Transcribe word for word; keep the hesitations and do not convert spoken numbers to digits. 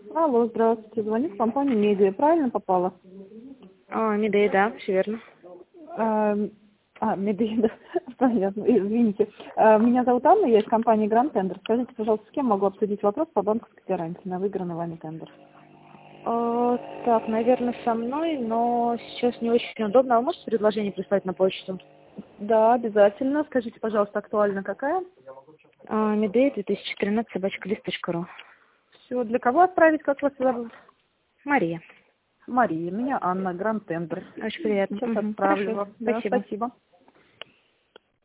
Алло, здравствуйте. Звонит компания Медиа. Правильно попала? А, Медея, да, все верно. А, а Медиа, да. Понятно. Извините. А, Меня зовут Анна, я из компании Grand Tender. Скажите, пожалуйста, с кем могу обсудить вопрос по банковской гарантии на выигранный вами тендер? А, так, наверное, со мной, но сейчас не очень удобно. А вы можете предложение прислать на почту? Да, обязательно. Скажите, пожалуйста, актуально какая? А, Медея две тысячи тринадцать собачка лист точка ру. Все, для кого отправить, как вас зовут? Мария. Мария, меня Анна, Grand Tender. Очень приятно. Сейчас Мгм. отправлю Хорошо, вам. Да, спасибо. спасибо.